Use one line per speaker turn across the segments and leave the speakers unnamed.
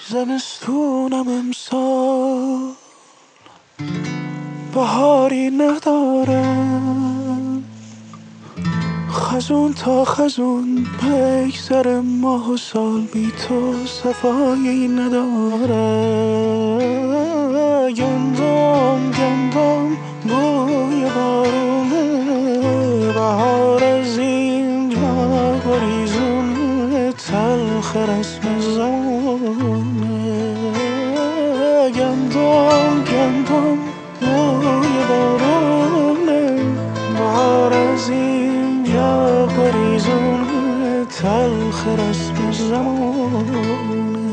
زمستونم امسال بهاری ندارم، خزون تا خزون بگذره ماه و سال بی تو صفایی نداره. گندم گندم بوی بارونه، بهار از اینجا گریزونه، تلخ رسم زمونه. گندم گندم بوی بارونه، بهار از اینجا گریزونه، تلخ رسم زمونه.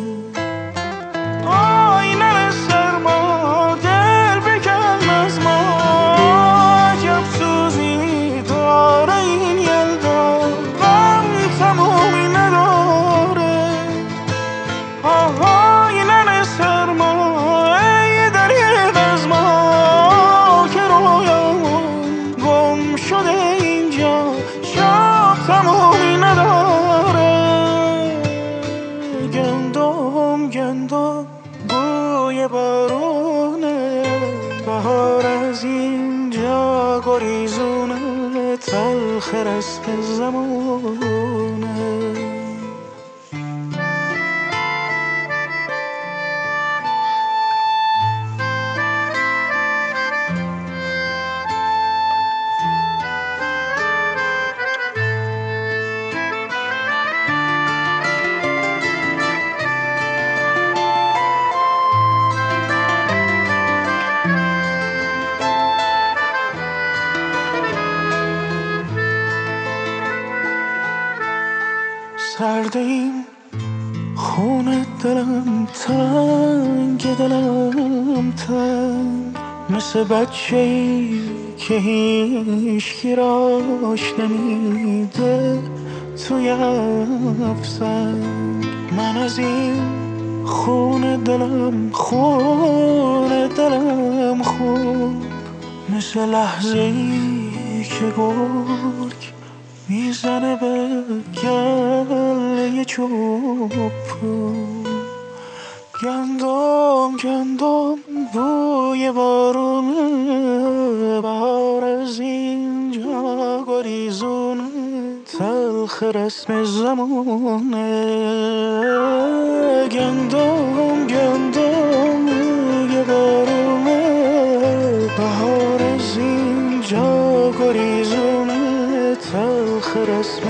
آینه سرما دل بکن از ما، عجب سوزی داره این یلدا، غم تمومی نداره. آینه سرما ای دریغ از ما، که رویامون گم شده اینجا، شب تمومی نداره. گندم گندم بوی بارونه، بهار از اینجا گریزونه، تلخ رسم زمونه. سردیم خون دلم تنگ، دلم تنگ مثل بچه‌ای که هیچکی راش نمیده توی افسنگ. من از این خون دلم خون مثل لحظه‌ای که گرگ میزنه به گله چوبون. گندم گندم بوی بارونه، بهار از اینجا گریزونه، تلخ رسم زمونه. گندم گندم بوی بارونه، بهار از اینجا گریزونه، تلخ رسم